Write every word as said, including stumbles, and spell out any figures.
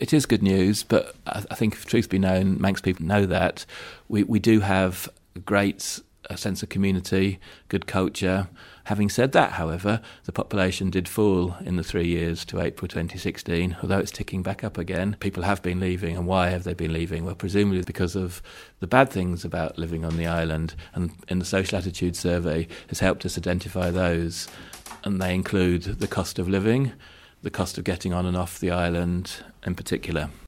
It is good news, but I, I think if truth be known, Manx people know that. We, we do have a great a sense of community, good culture. Having said that, however, the population did fall in the three years to April twenty sixteen, although it's ticking back up again. People have been leaving, and why have they been leaving? Well, presumably because of the bad things about living on the island, and in the Social Attitude Survey has helped us identify those, and they include the cost of living, the cost of getting on and off the island in particular.